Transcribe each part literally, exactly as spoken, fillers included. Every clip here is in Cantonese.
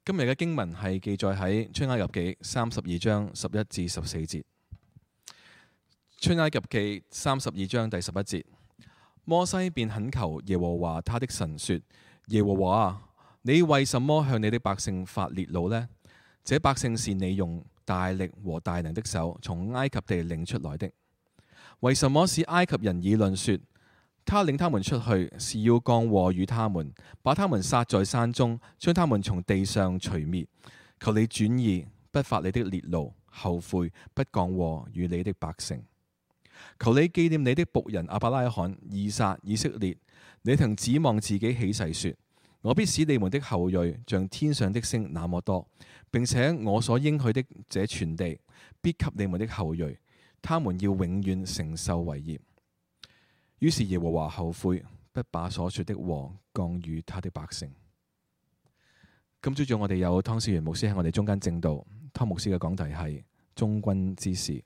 今日嘅經文係記載喺出埃及記三十二章十一至十四節。出埃及記三十二章第十一節，摩西便懇求耶和華他的神說：耶和華啊，你為什麼向你的百姓發烈怒呢？這百姓是你用大力和大能的手從埃及地領出來的。為什麼使埃及人議論說，他領他們出去是要降禍與他們，把他們殺在山中，將他們從地上除滅？求你轉意，不發你的烈怒，後悔，不降禍與你的百姓。求你紀念你的僕人亞伯拉罕、以撒、以色列。你曾指望自己起誓說：我必使你們的後裔像天上的星那麼多，並且我所應許的這全地必給你們的後裔，他們要永遠承受為業。於是耶和華後悔，不把所說的禍降與他的百姓。今朝早我哋有湯思源牧師喺我哋中間證道，湯牧師嘅講題係忠君之事。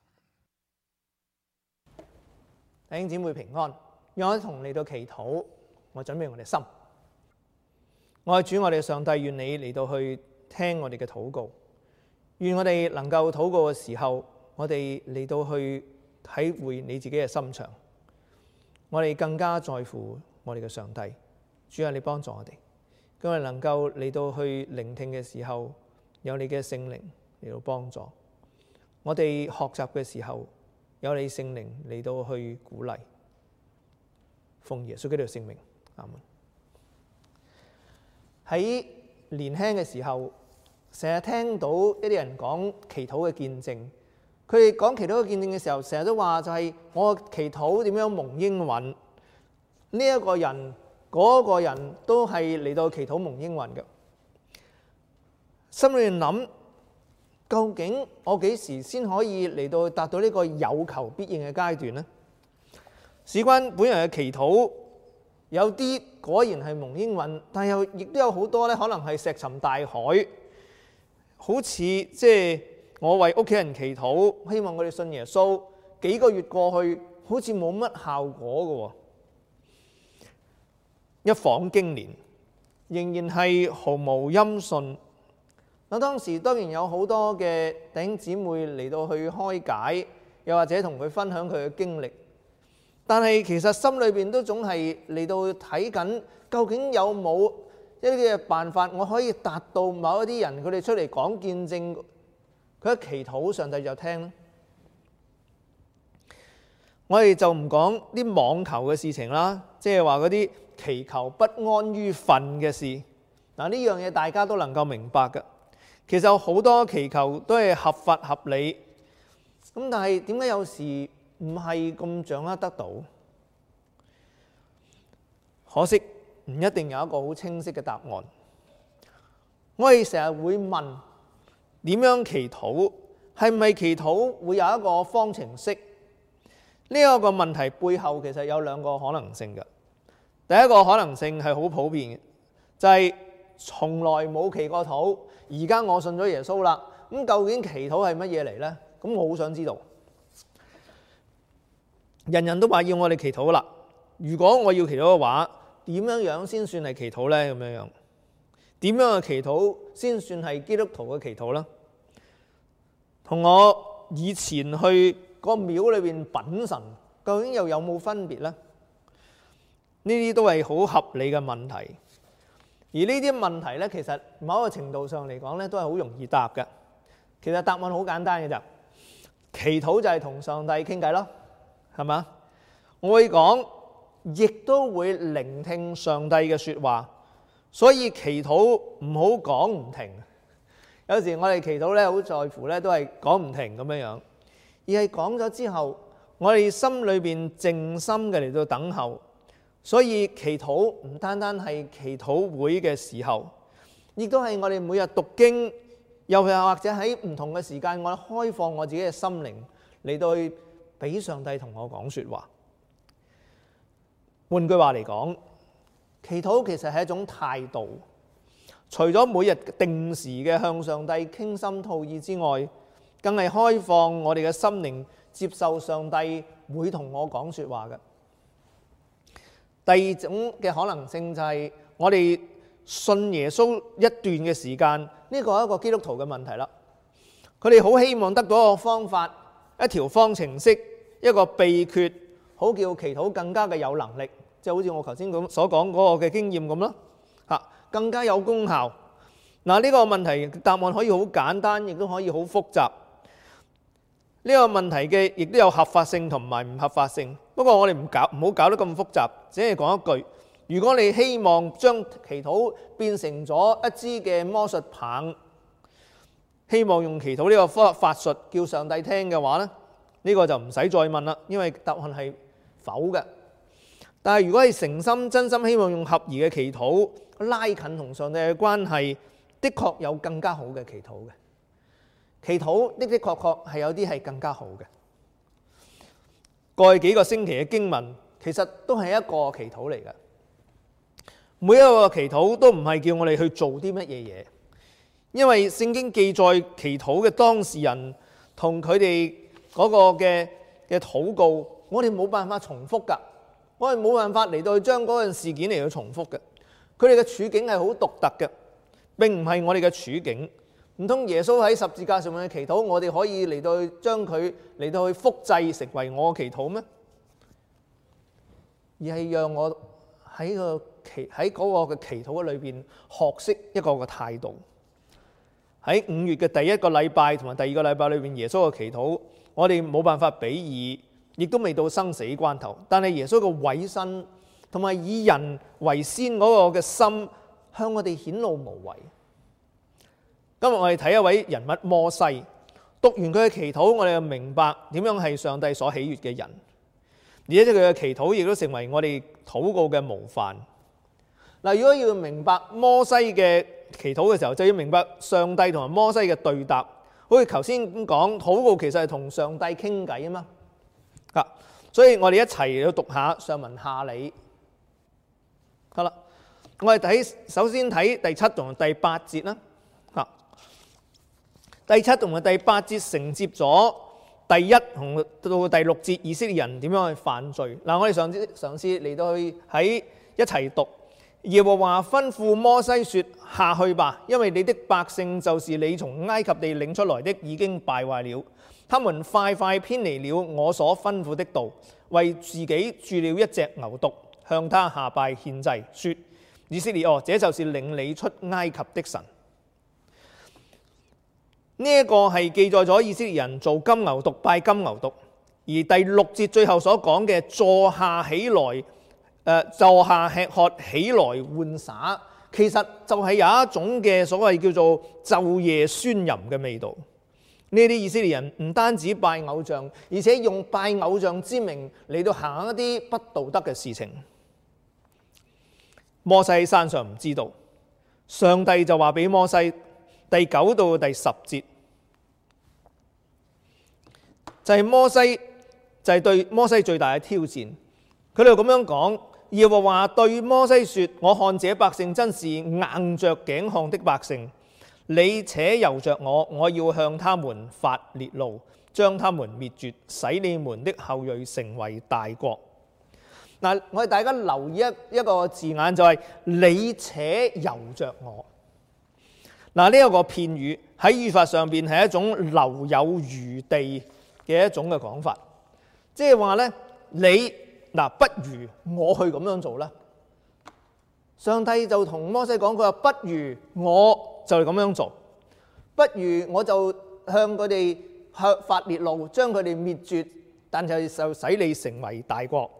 弟兄姊妹平安，讓我哋同嚟到祈禱，我準備我哋心。我係主，我哋上帝，願你嚟到去聽我哋嘅禱告，願我哋能夠禱告嘅時候，我哋嚟到去體會你自己嘅心腸。我哋更加在乎我哋嘅上帝，主啊，你幫助我哋，咁我哋能夠嚟到去聆聽嘅時候，有你嘅聖靈嚟到幫助我哋學習嘅時候，有你聖靈嚟到去鼓勵。奉耶穌基督嘅聖名，阿門。喺年輕嘅時候，成日聽到一啲人講祈禱嘅見證。佢哋講祈禱嘅見證嘅時候，成日都話就係我祈禱點樣蒙應允，呢、這、一個人嗰、那個人都係嚟到祈禱蒙應允嘅。心裏面諗，究竟我幾時先可以嚟到達到呢個有求必應嘅階段呢？事關本人嘅祈禱，有啲果然係蒙應允，但又亦都有好多咧，可能係石沉大海，好似即係。我為屋企人祈禱，希望佢哋信耶穌。幾個月過去，好似冇乜效果嘅。一晃經年，仍然係毫無音訊。嗱，當時當然有好多嘅弟兄姊妹嚟到去開解，又或者同佢分享佢嘅經歷。但係其實心裏邊都總係嚟到睇緊，究竟有冇一啲嘅辦法，我可以達到某一啲人佢哋出嚟講見證。佢一祈禱，上帝就聽啦。我哋就唔講啲妄求嘅事情啦，即係話嗰啲祈求不安於分嘅事。嗱，呢樣嘢大家都能夠明白嘅。其實有好多祈求都係合法合理，咁但係點解有時唔係咁掌握得到？可惜唔一定有一個好清晰嘅答案。我哋成日會問。點樣祈禱？係咪祈禱會有一個方程式？呢一個問題背後其實有兩個可能性嘅。第一個可能性係好普遍嘅，就係從來冇祈過禱，而家我信咗耶穌啦。咁究竟祈禱係乜嘢嚟呢？咁我好想知道。人人都話要我哋祈禱啦。如果我要祈禱嘅話，點樣樣先算係祈禱呢？咁樣樣。點樣嘅祈禱先算係基督徒嘅祈禱呢？同我以前去個廟裏邊品神，究竟又有冇分別呢？呢啲都係好合理嘅問題。而呢啲問題呢，其實某一個程度上嚟講呢，都係好容易答嘅。其實答案好簡單嘅咋，祈禱就係同上帝傾偈咯，係嘛？我會講，亦都會聆聽上帝嘅說話。所以祈禱唔好講唔停，有時我哋祈禱咧，好在乎咧，都係講唔停咁樣樣，而係講咗之後，我哋心裏邊靜心嘅嚟到等候。所以祈禱唔單單係祈禱會嘅時候，亦都係我哋每日讀經，又或者喺唔同嘅時間，我開放我自己嘅心靈嚟到去俾上帝同我講說話。換句話嚟講，祈禱其實係一種態度，除咗每日定時嘅向上帝傾心吐意之外，更係開放我哋嘅心靈，接受上帝會同我講說話嘅。第二種嘅可能性就係我哋信耶穌一段嘅時間，呢個係一個基督徒嘅問題啦。佢哋好希望得到一個方法、一條方程式、一個秘訣，好叫祈禱更加嘅有能力，即係好似我頭先咁所講嗰個嘅經驗咁啦，嚇更加有功效。嗱，呢個問題答案可以好簡單，亦都可以好複雜。呢個問題嘅亦都有合法性同埋唔合法性。不過我哋唔搞唔好搞得咁複雜，只係講一句：如果你希望將祈禱變成咗一支嘅魔術棒，希望用祈禱呢個法法術叫上帝聽嘅話咧，呢個就唔使再問啦，因為答案係否嘅。但係如果係誠心真心希望用合宜嘅祈禱拉近同上帝嘅關係，的確有更加好嘅祈禱嘅。祈禱的的確確係有啲係更加好嘅。過去幾個星期嘅經文其實都係一個祈禱嚟嘅。每一個祈禱都唔係叫我哋去做啲乜嘢嘢，因為聖經記載祈禱嘅當事人同佢哋嗰個嘅嘅禱告，我哋冇辦法重複㗎，我哋冇辦法嚟到去將嗰件事件嚟到重複嘅。佢哋嘅處境係好獨特嘅，並唔係我哋嘅處境。唔通耶穌喺十字架上面嘅祈禱，我哋可以嚟到去將佢嚟到去複製成為我嘅祈禱咩？而係讓我喺個祈喺嗰個嘅祈禱裏邊學識一個嘅態度。喺五月嘅第一個禮拜同埋第二個禮拜裏邊，耶穌嘅祈禱，我哋冇辦法比擬，亦都未到生死關頭。但係耶穌嘅委身同埋以人為先嗰個嘅心，向我哋顯露無遺。今日我哋睇一位人物摩西，讀完佢嘅祈禱，我哋就明白點樣係上帝所喜悅嘅人，而且佢嘅祈禱亦都成為我哋禱告嘅模範。嗱，如果要明白摩西嘅祈禱嘅時候，就要明白上帝同埋摩西嘅對答。好似頭先咁講，禱告其實係同上帝傾偈啊嘛。啊，所以我哋一齊嚟讀下上文下理。好啦，我哋睇首先睇第七同第八節啦。啊，第七同埋第八節承接咗第一同到第六節以色列人點樣去犯罪。嗱，我哋上次嘗試嚟到去喺一齊讀。耶和華吩咐摩西說：下去吧，因為你的百姓就是你從埃及地領出來的，已經敗壞了。他們快快偏離了我所吩咐的道，為自己鑄了一隻牛犢，向他下拜獻祭，說：以色列哦，這就是領你出埃及的神。呢、這、一個係記載咗以色列人做金牛犢拜金牛犢，而第六節最後所講嘅坐下起來。誒坐下吃喝，起來玩耍，其實就係有一種嘅所謂叫做晝夜宣淫嘅味道。呢啲以色列人唔單止拜偶像，而且用拜偶像之名嚟到行一啲不道德嘅事情。摩西喺山上唔知道，上帝就話俾摩西，第九到第十節就係、是、摩西就係、是、對摩西最大嘅挑戰。佢哋咁樣講。耶和華對摩西說：我看這百姓真是硬着頸項的百姓，你且由着我，我要向他們發烈怒，將他們滅絕，使你們的後裔成為大國。嗱，我哋大家留意一一個字眼，就係、是、你且由着我。嗱，呢一個片語喺語法上邊係一種留有餘地嘅一種嘅講法，即係話咧你。嗱，不如我去咁樣做啦。上帝就同摩西講，佢話不如我就咁樣做，不如我就向佢哋向發烈怒，將佢哋滅絕，但係就使你成為大國。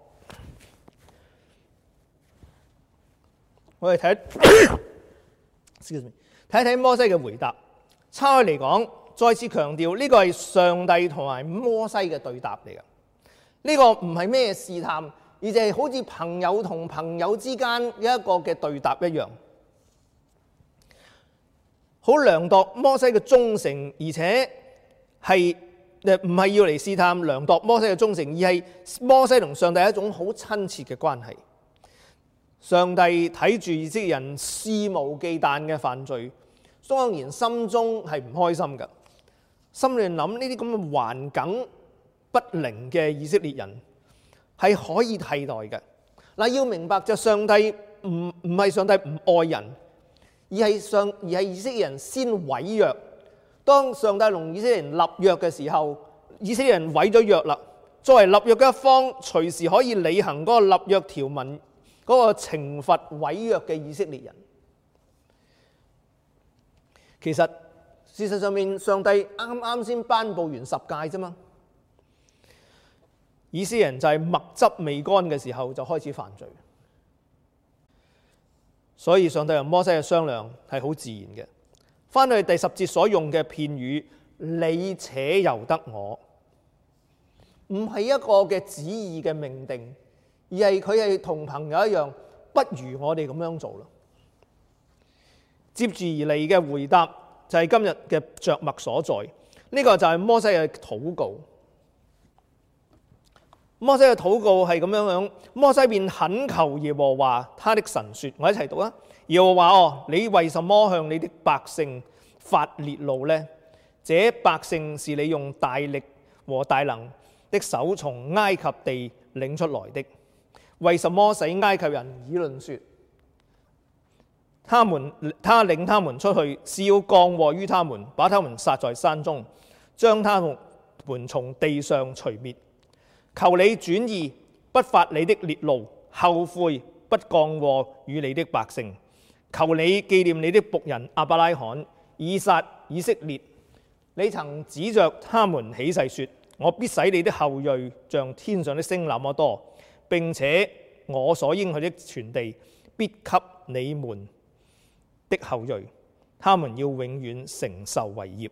我哋睇睇睇摩西嘅回答。差開嚟講，再次強調呢個係上帝同埋摩西嘅對答嚟嘅。呢個唔係咩試探，而就係好似朋友同朋友之間一個嘅對答一樣，好量度摩西嘅忠誠，而且係誒唔係要嚟試探量度摩西嘅忠誠，而係摩西同上帝一種好親切嘅關係。上帝睇住以色列人肆無忌憚嘅犯罪，當然心中係唔開心㗎，心裏諗呢啲咁嘅環境不靈嘅以色列人係可以替代嘅。嗱，要明白就上帝唔唔係上帝唔愛人， 而係上而係以色列人先毀約。當上帝同以色列人立約嘅時候，以色列人毀咗約啦。作為立約嘅一方，隨時可以履行嗰個立約條文嗰個懲罰毀約嘅以色列人。其實事實上面，上帝啱啱先頒布完十誡啫嘛。以色列人就係墨汁未乾嘅時候就開始犯罪，所以上帝同摩西嘅商量係好自然嘅。翻去第十節所用嘅片語，你且由得我，唔係一個嘅旨意嘅命定，而係佢係同朋友一樣，不如我哋咁樣做啦。接住而嚟嘅回答就係今日嘅着墨所在，呢、這個就係摩西嘅禱告。摩西嘅禱告係咁樣樣，摩西便懇求耶和華他的神說，我一齊讀啊！耶和華哦，你為什麼向你的百姓發烈怒呢？這百姓是你用大力和大能的手從埃及地領出來的，為什麼使埃及人議論說，他們他領他們出去是要降禍於他們，把他們殺在山中，將他們從地上除滅？求你轉意，不發你的烈怒，後悔不降禍與你的百姓。求你紀念你的僕人亞伯拉罕、以撒、以色列。你曾指着他們起誓說，我必使你的後裔像天上的星那麼多，並且我所應許的全地必給你們的後裔，他們要永遠承受為業。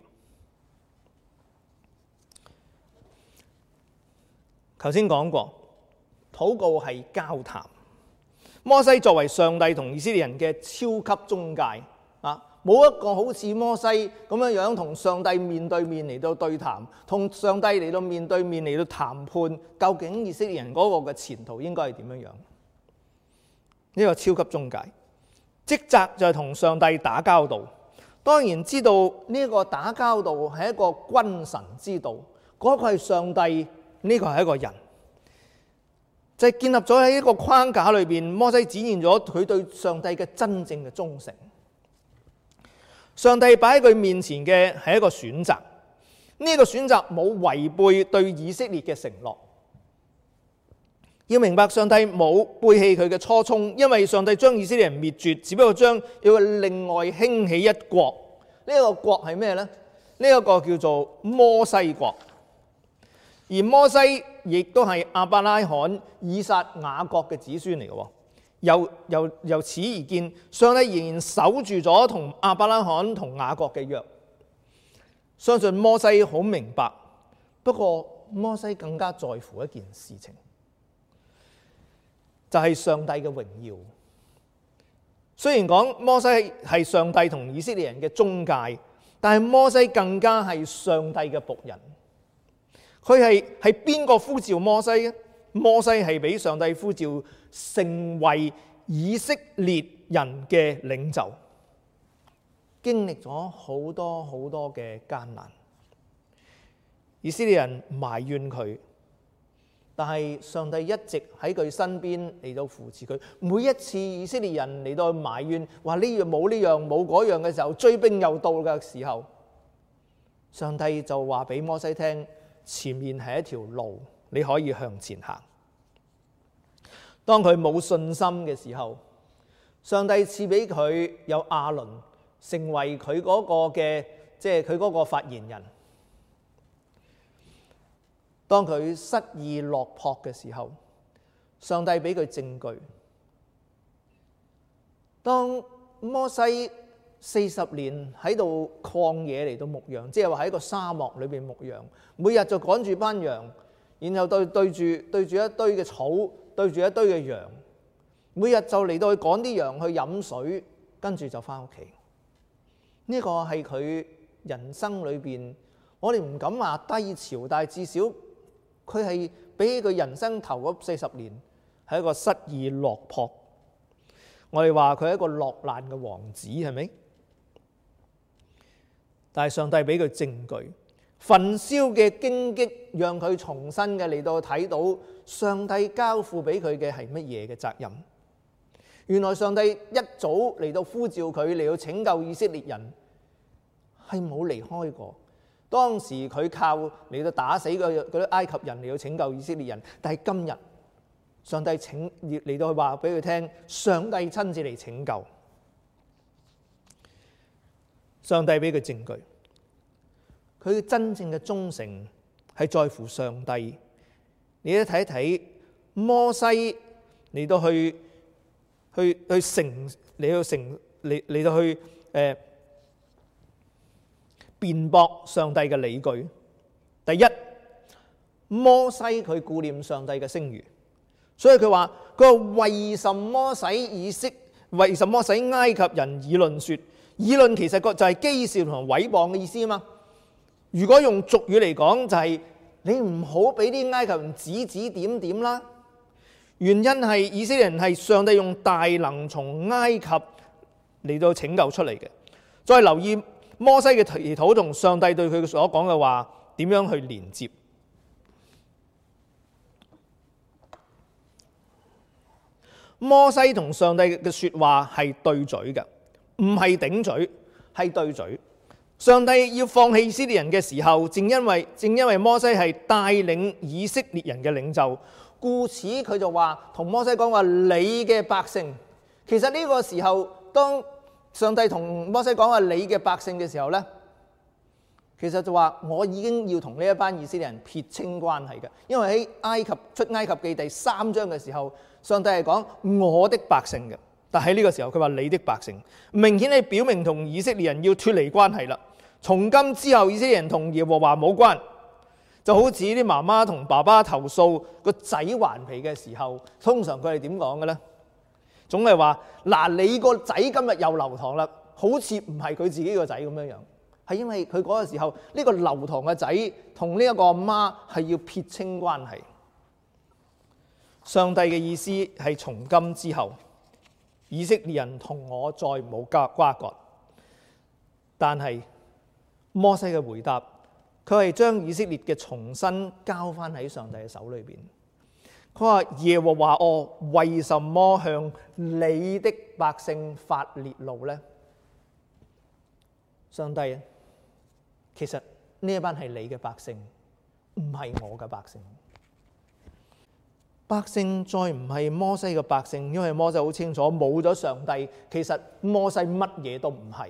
頭先講過，禱告係交談。摩西作為上帝同以色列人嘅超級中介啊，冇一個好似摩西咁樣樣同上帝面對面嚟到對談，同上帝嚟到面對面嚟到談判，究竟以色列人嗰個嘅前途應該係點樣樣？呢個超級中介職責就係同上帝打交道。當然知道呢個打交道係一個君臣之道，嗰個係上帝。呢個係一個人，就係建立咗喺一個框架裏邊。摩西展現咗佢對上帝嘅真正嘅忠誠。上帝擺喺佢面前嘅係一個選擇，呢個選擇冇違背對以色列嘅承諾。要明白上帝冇背棄佢嘅初衷，因為上帝將以色列人滅絕，只不過將要另外興起一國。呢個國係咩呢？呢一個叫做摩西國。而摩西亦都係亞伯拉罕、以撒、雅各嘅子孫嚟嘅，由由由此而見，上帝仍然守住咗同亞伯拉罕同雅各嘅約。相信摩西好明白，不過摩西更加在乎一件事情，就係上帝嘅榮耀。雖然講摩西係上帝同以色列人嘅中介，但係摩西更加係上帝嘅僕人。佢係係邊個呼召摩西嘅？摩西係俾上帝呼召成為以色列人嘅領袖，經歷咗好多好多嘅艱難。以色列人埋怨佢，但係上帝一直喺佢身邊嚟到扶持佢。每一次以色列人嚟到埋怨話呢樣冇呢樣冇嗰樣嘅時候，追兵又到嘅時候，上帝就話俾摩西聽，前面係一條路，你可以向前行。當佢冇信心嘅時候，上帝賜俾佢有亞倫成為佢嗰個嘅，即係佢嗰個發言人。當佢失意落魄嘅時候，上帝俾佢證據。當摩西四十年喺度曠野嚟到牧羊，即係話喺個沙漠裏邊牧羊，每日就趕住班羊，然後對對住對住一堆嘅草，對住一堆嘅羊，每日就嚟到去趕啲羊去飲水，跟住就翻屋企。呢個係佢人生裏邊，我哋唔敢話低潮，但係至少佢係比起佢人生頭嗰四十年係一個失意落魄。我哋話佢係一個落難嘅王子，係咪？但係上帝俾佢證據，焚燒嘅荊棘讓佢重新嘅嚟到睇到上帝交付俾佢嘅係乜嘢嘅責任。 原來上帝一早嚟到呼召佢嚟到拯救以色列人，係冇離開過。當時佢靠嚟到打死嗰啲埃及人嚟到拯救以色列人，但係今日上帝請嚟到話俾佢聽，上帝親自嚟拯救。上帝俾佢證據，佢真正嘅忠誠係在乎上帝。你都睇一睇摩西嚟到去去去成嚟到成嚟嚟到去誒辯駁上帝嘅理據。第一，摩西佢顧念上帝嘅聲譽，所以佢話佢話為什麼使以色為什麼使埃及人議論說？議論其實個就係譏笑同毀謗嘅意思啊嘛。如果用俗語嚟講，就係你唔好俾啲埃及人指指點點啦。原因係以色列人係上帝用大能從埃及嚟到拯救出嚟嘅。再留意摩西嘅祈禱同上帝對佢所講嘅話點樣去連接。摩西同上帝嘅說話係對嘴嘅，唔係頂嘴，係對嘴。上帝要放棄以色列人嘅時候，正因為正因為摩西係帶領以色列人嘅領袖，故此佢就話同摩西講話你嘅百姓。其實呢個時候，當上帝同摩西講話你嘅百姓嘅時候呢，其實就話我已經要同呢一班以色列人撇清關係嘅，因為喺埃及出埃及記第三章嘅時候，上帝係講我的百姓嘅。但喺呢個時候佢話你的百姓，明顯係表明同以色列人要脫離關係啦。從今之後以色列人同耶和華冇關，就好似啲媽媽同爸爸投訴個仔頑皮嘅時候，通常佢係點講嘅呢？總係話嗱，你個仔今日又留堂啦，好似唔係佢自己個仔咁樣樣，係因為佢嗰個時候呢個留堂嘅仔同呢一個阿媽係要撇清關係。上帝嘅意思係從今之後以色列人同我再冇瓜葛，但係摩西嘅回答，佢係將以色列嘅重新交翻喺上帝嘅手裏邊。佢話耶和華哦，為什麼向你的百姓發烈怒呢？上帝，其實呢一班係你嘅百姓，唔係我嘅百姓。百姓再唔係摩西嘅百姓，因為摩西好清楚，冇咗上帝，其實摩西乜嘢都唔係。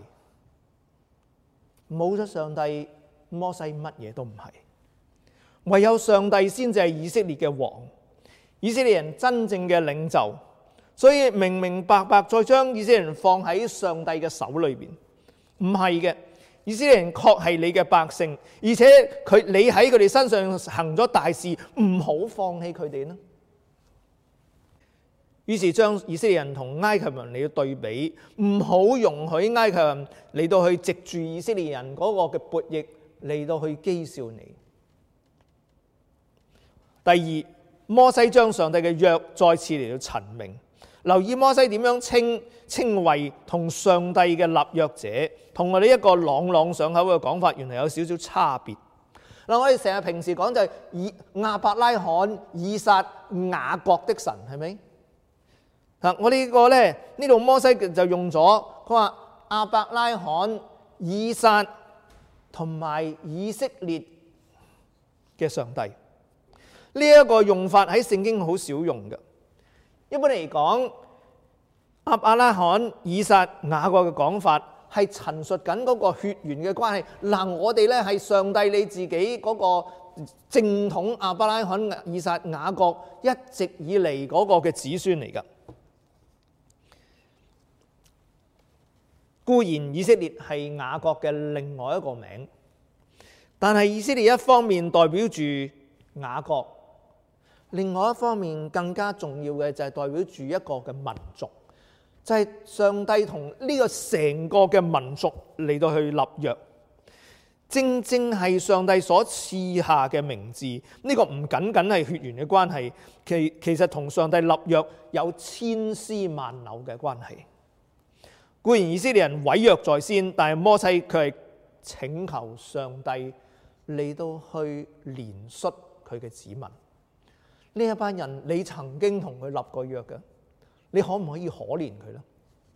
冇咗上帝，摩西乜嘢都唔係。唯有上帝先至係以色列嘅王，以色列人真正嘅領袖。所以明明白白再將以色列人放喺上帝嘅手裏邊，唔係嘅。以色列人確係你嘅百姓，而且佢你喺佢哋身上行咗大事，唔好放棄佢哋啦。於是將以色列人同埃及人嚟到對比，唔好容許埃及人嚟到去藉住以色列人嗰個嘅悖逆嚟到去譏笑你。第二，摩西將上帝嘅約再次嚟到陳明。留意摩西點樣稱稱謂同上帝嘅立約者，同我哋一個朗朗上口嘅講法，原來有少少差別。嗱，我哋成日平時講就係以亞伯拉罕、以撒、雅各的神，係咪？嗱，我呢個咧，呢度摩西就用咗，佢話亞伯拉罕、以撒同埋以色列嘅上帝。呢一個用法喺聖經好少用嘅。一般嚟講，亞伯拉罕、以撒、雅各嘅講法係陳述緊嗰個血緣嘅關係。嗱，我哋咧係上帝你自己嗰個正統亞伯拉罕、以撒、雅各一直以嚟嗰個嘅子孫嚟㗎。固然以色列係雅各嘅另外一個名，但係以色列一方面代表住雅各，另外一方面更加重要嘅就係代表住一個嘅民族，就係上帝同呢個成個嘅民族嚟到去立約，正正係上帝所賜下嘅名字。呢個唔僅僅係血緣嘅關係，其其實同上帝立約有千絲萬縷嘅關係。固然以色列人毀約在先，但係摩西佢係請求上帝嚟到去憐恤佢嘅子民。呢一班人你曾經同佢立過約嘅， 你可唔可以可憐佢呢？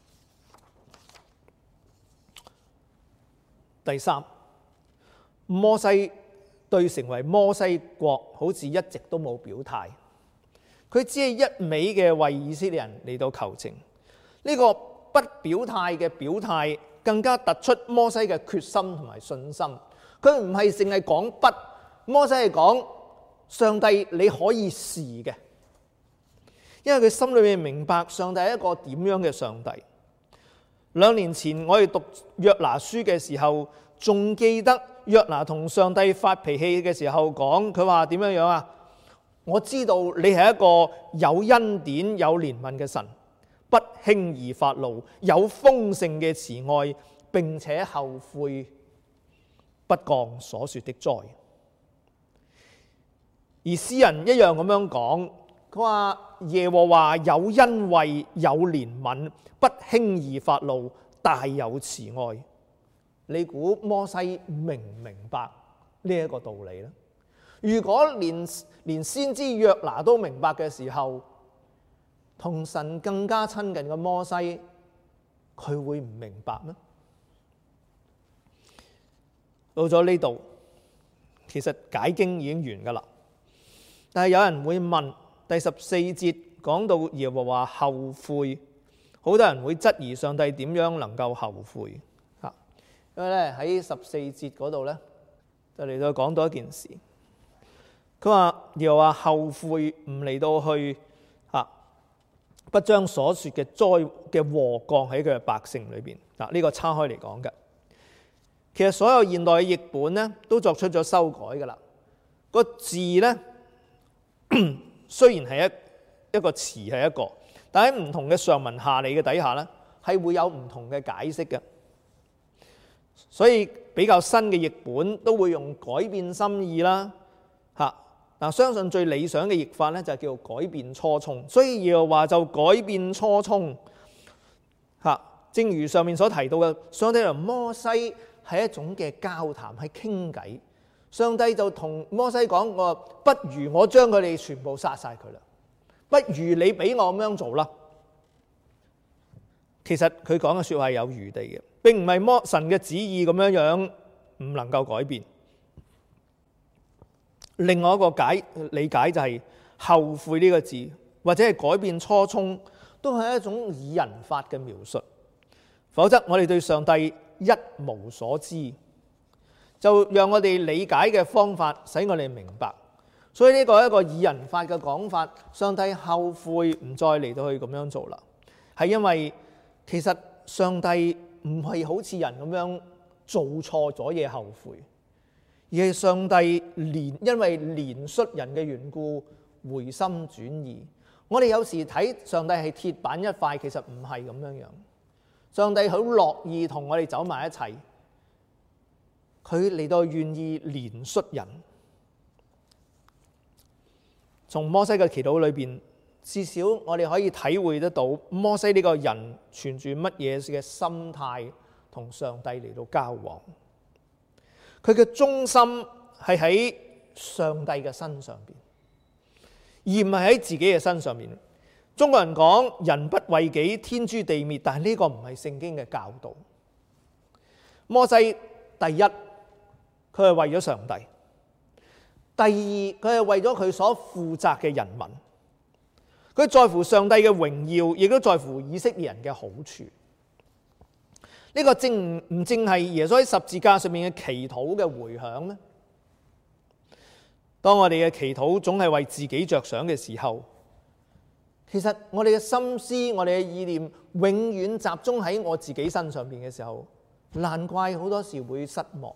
第三，摩西對成為摩西國好似一直都冇表態，佢只係一味嘅為以色列人嚟到求情。呢個不表態嘅表態，更加突出摩西嘅決心同埋信心。佢唔係淨係講不，摩西係講上帝你可以試嘅，因為佢心裏面明白上帝係一個點樣嘅上帝。兩年前我哋讀約拿書嘅時候，仲記得約拿同上帝發脾氣嘅時候講，佢話點樣樣啊？我知道你係一個有恩典有憐憫嘅神，不輕易發怒，有豐盛嘅慈愛，並且後悔不降所說的災。而詩人一樣咁樣講，佢話耶和華有恩惠有憐憫，不輕易發怒，大有慈愛。你估摩西明唔明白呢一個道理呢？如果連連先知約拿都明白嘅時候，同神更加親近嘅摩西，佢會唔明白咩？到咗呢度，其實解經已經完噶啦。但係有人會問，第十四節講到耶和華後悔，好多人會質疑上帝點樣能夠後悔啊？因為咧喺十四節嗰度咧，就嚟到講到一件事。佢話耶和華後悔唔嚟到去啊，不將所說嘅災嘅禍降喺佢嘅百姓裏邊。嗱，呢個叉開嚟講嘅。其實所有現代嘅譯本咧都作出咗修改噶啦。個字咧雖然係一一個詞係一個，但喺唔同嘅上文下理嘅底下咧，係會有唔同嘅解釋嘅。所以比較新嘅譯本都會用改變心意啦，嚇嗱，相信最理想嘅譯法咧就係叫改變初衷。所以耶和華就改變初衷，嚇，正如上面所提到嘅，上帝同摩西係一種嘅交談，係傾偈。上帝就同摩西講：我不如我將佢哋全部殺晒佢啦，不如你俾我咁樣做啦。其實佢講嘅說話係有餘地嘅，並唔係摩神嘅旨意咁樣樣唔能夠改變。另外一個解理解就係後悔呢個字，或者係改變初衷，都係一種擬人法嘅描述。否則我哋對上帝一無所知，就讓我哋理解嘅方法使我哋明白。所以呢個係一個擬人法嘅講法，上帝後悔唔再嚟到去咁樣做啦，係因為其實上帝唔係好似人咁樣做錯咗嘢後悔，而係上帝憐因為憐恤人嘅緣故回心轉意。我哋有時睇上帝係鐵板一塊，其實唔係咁樣樣。上帝好樂意同我哋走埋一齊，佢嚟到願意憐恤人。從摩西嘅祈禱裏邊，至少我哋可以體會得到摩西呢個人存住乜嘢嘅心態同上帝嚟到交往。佢嘅中心係喺上帝嘅身上邊，而唔係喺自己嘅身上面。中國人講人不為己，天誅地滅，但係呢個唔係聖經嘅教導。摩西第一，佢係為咗上帝；第二，佢係為咗佢所負責嘅人民。佢在乎上帝嘅榮耀，亦都在乎以色列人嘅好處。呢個正唔正係耶穌喺十字架上面嘅祈禱嘅回響呢？當我哋嘅祈禱總係為自己着想嘅時候，其實我哋嘅心思、我哋嘅意念永遠集中喺我自己身上邊嘅時候，難怪好多時會失望。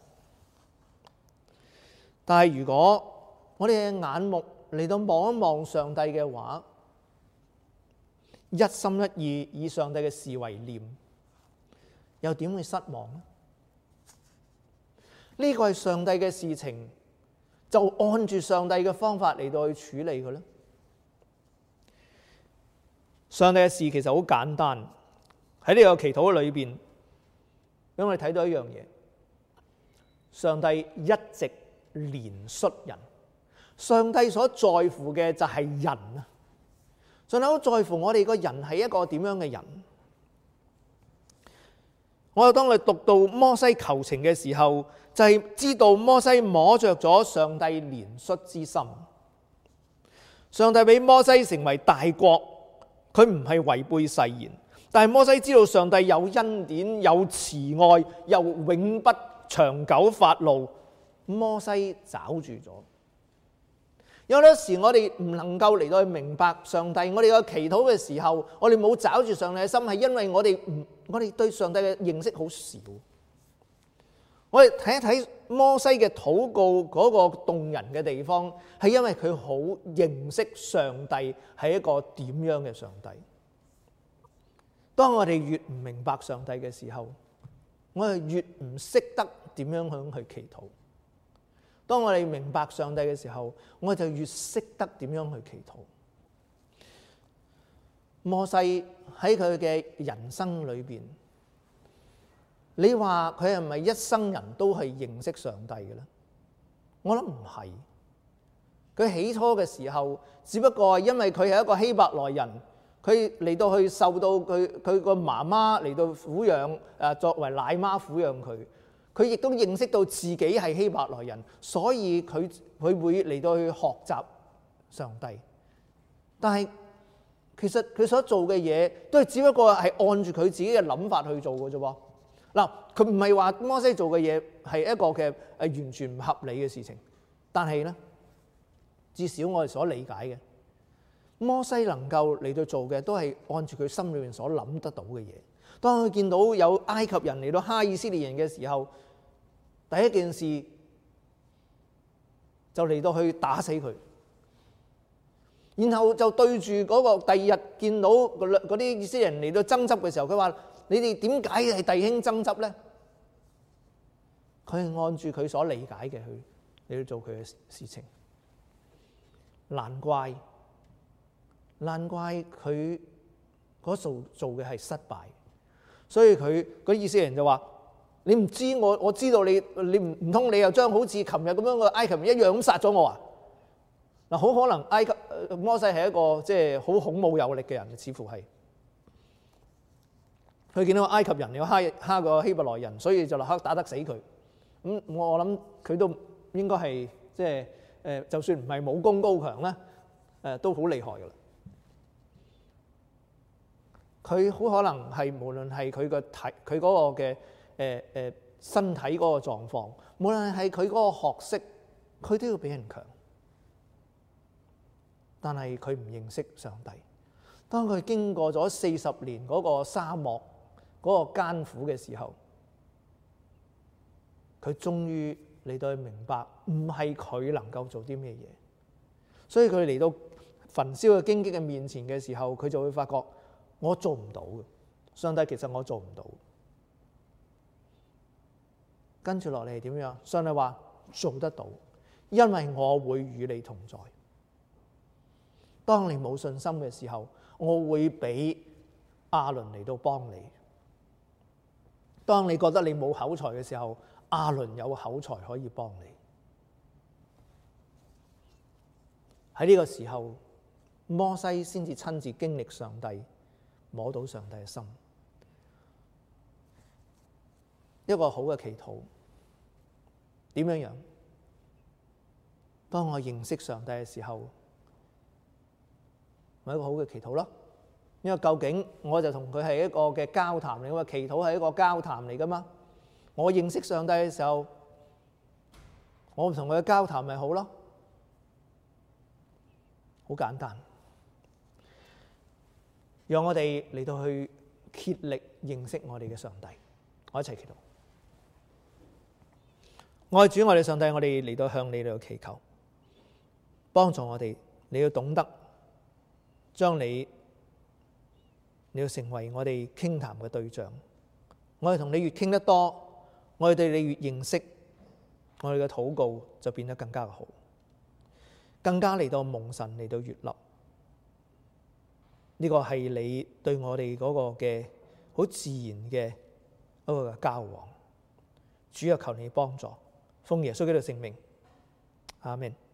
但係如果我哋嘅眼目嚟到望一望上帝嘅話，一心一意以上帝嘅事為念，又點會失望呢？呢個係上帝嘅事情，就按住上帝嘅方法嚟到去處理佢咧。上帝嘅事其實好簡單，喺呢個祈禱裏邊，俾我哋睇到一樣嘢：上帝一直憐恤人。上帝所在乎嘅就係人啊！ 上帝好在乎我哋個人係一個點樣嘅人。我哋當我哋讀到摩西求情嘅時候，就係知道摩西摸着咗上帝憐恤之心。上帝俾摩西成為大國，佢唔係違背誓言，但係摩西知道上帝有恩典、有慈愛，又永不長久發怒，摩西找住咗。有好多時我哋唔能夠嚟到去明白上帝，我哋個祈禱嘅時候，我哋冇找住上帝嘅心，係因為我哋唔，我哋對上帝嘅認識好少。我哋睇一睇摩西嘅禱告嗰個動人嘅地方，係因為佢好認識上帝係一個點樣嘅上帝。當我哋越唔明白上帝嘅時候，我哋越唔識得點樣向去祈禱。當我哋明白上帝嘅時候，我就越識得點樣去祈禱。摩西喺佢嘅人生裏邊，你話佢係咪一生人都係認識上帝嘅咧？我諗唔係。佢起初嘅時候，只不過係因為佢係一個希伯來人，佢嚟到去受到佢佢個媽媽嚟到撫養，誒作為奶媽撫養佢。佢亦都認識到自己係希伯來人，所以佢佢會嚟到去學習上帝。但係其實佢所做嘅嘢都係只不過係按住佢自己嘅諗法去做嘅啫喎。嗱，佢唔係話摩西做嘅嘢係一個嘅誒完全唔合理嘅事情，但係咧，至少我哋所理解嘅，摩西能夠嚟到做嘅都係按住佢心裏面所諗得到嘅嘢。當佢見到有埃及人嚟到蝦以色列人嘅時候，第一件事就嚟到去打死佢，然後就對住嗰個第二日見到嗰啲以色列人嚟到爭執嘅時候，佢話：你哋點解係弟兄爭執咧？佢係按住佢所理解嘅去嚟到做佢嘅事情。難怪，難怪佢嗰做做嘅係失敗。所以佢嗰啲以色列人就話：你唔知我，我知道你，你唔唔通你又將好似琴日咁樣嘅埃及人一樣咁殺咗我啊？嗱，好可能埃及摩西係一個即係好孔武有力嘅人，似乎係佢見到埃及人要蝦蝦個希伯來人，所以就立刻打得死佢。咁我我諗佢都應該係即係誒，就算唔係武功高強咧，誒都好厲害噶啦。佢好可能係無論係佢個體佢嗰個嘅誒誒身體嗰個狀況，無論係佢嗰個學識，佢都要比人強。但係佢唔認識上帝。當佢經過咗四十年嗰個沙漠嗰個艱苦嘅時候，佢終於嚟到去明白，唔係佢能夠做啲咩嘢。所以佢嚟到焚燒嘅荊棘嘅面前嘅時候，佢就會發覺，我做唔到嘅，上帝其實我做唔到。跟住落嚟係點樣？上帝話做得到，因為我會與你同在。當你冇信心嘅時候，我會俾亞倫嚟到幫你。當你覺得你冇口才嘅時候，亞倫有口才可以幫你。喺呢個時候，摩西先至親自經歷上帝，摸到上帝嘅心。一個好嘅祈禱點樣樣？當我認識上帝嘅時候，咪一個好嘅祈禱咯。因為究竟我就同佢係一個嘅交談嚟，我祈禱係一個交談嚟噶嘛。我認識上帝嘅時候，我同佢嘅交談咪好咯，好簡單。讓我哋嚟到去竭力認識我哋嘅上帝，我一齊祈禱。愛主，我哋上帝，我哋嚟到向你嚟到祈求，幫助我哋，你要懂得將你，你要成為我哋傾談嘅對象。我哋同你越傾得多，我哋對你越認識，我哋嘅禱告就變得更加好，更加嚟到蒙神嚟到悅納。呢個係你對我哋嗰個嘅好自然嘅一個嘅交往。主啊，求你幫助，奉耶穌基督聖名，阿們。